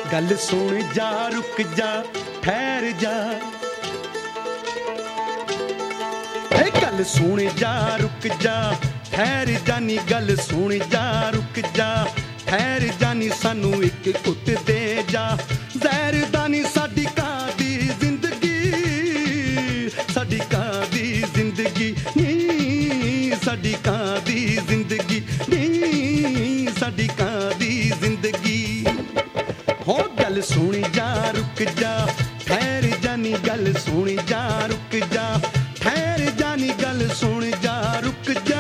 गल सुन जा रुक जा ठहर जा, गल सुन जा रुक जा ठहर जा नी, गल सुन जा रुक जा ठहर जा नी, सानू एक घुट दे जा जहर दा नी, साडी कादी जिंदगी, साडी कादी जिंदगी नी, साडी कादी जिंदगी नी, साडी कादी जिंदगी। हो गल सुन जा रुक जा ठहर जा नी, गल सुन जा रुक जा ठहर जा नी, गल सुन जा रुक जा।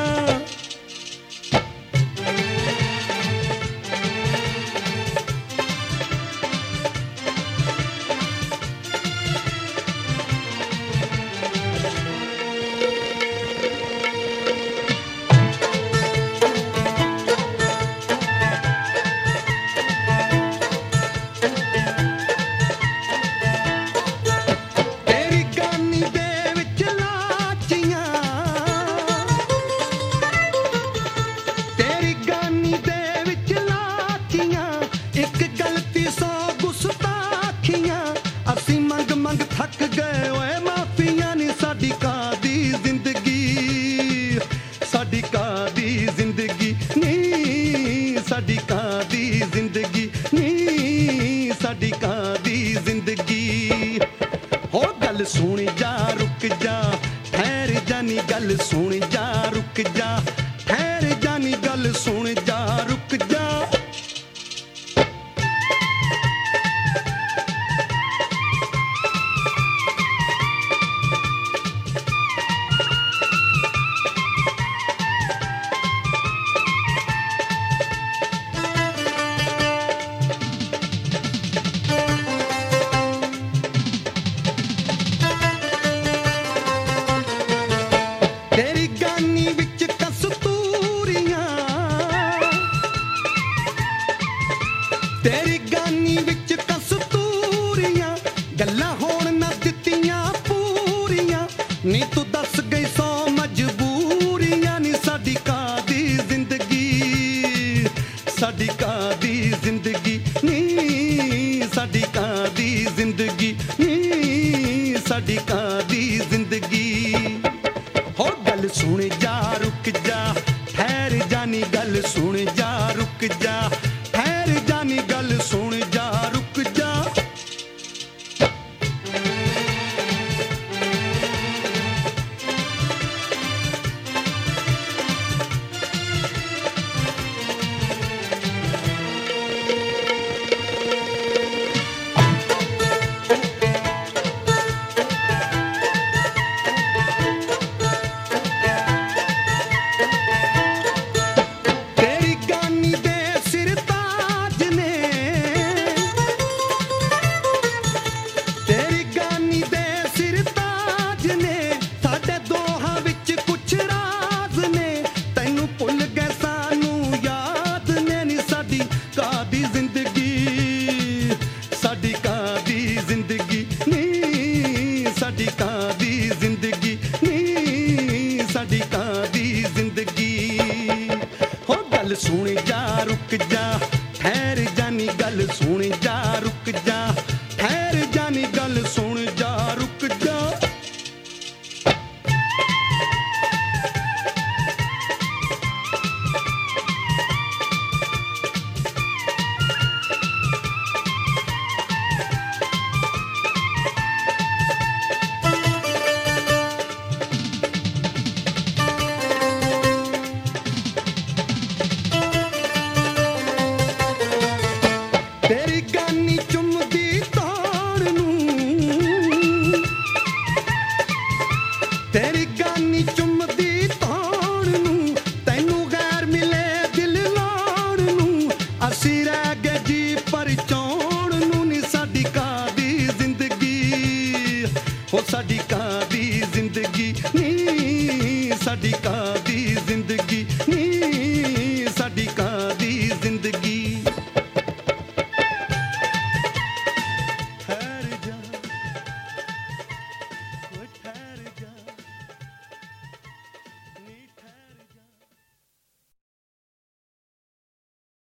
थक गए ओए माफिया नी, साडी कादी जिंदगी, साडी कादी जिंदगी नी, साडी कादी जिंदगी नी, साडी कादी जिंदगी। हो गल सुन जा रुक जा ठहर जा नी, गल सुन जा रुक जा ठहर जा नी, गल सुन जा रुक जा। तेरी गानी विच कस्तूरियां, तेरी गानी विच कस्तूरियां, गल्लां होण ना दित्तियां पूरियां नी, तू दस गई सौ मजबूरियां नी, साडी कादी जिंदगी, साडी कादी जिंदगी नी, साडी कादी जिंदगी नी, साडी कादी जिंदगी। हो गल सुन जा रुक जा ठहर जा नी, गल सुन जा रुक जा ठहर जा नी, गल सुन जा रुक जा। साडी कादी जिंदगी नी, साडी कादी जिंदगी नी, साडी कादी जिंदगी। हो गल सुन जा रुक जा ठहर जा नी, गल सुन जा रुक जा ठहर जा नी, गल सुन जा रुक जा। तेरी गानी चुमदी तान नूं, तेरी गानी चुमदी तान नूं, तैनू गैर मिले दिल लाण नूं, असीं रह गए जी परचाउण नूं नी, साडी कादी जिंदगी हो साडी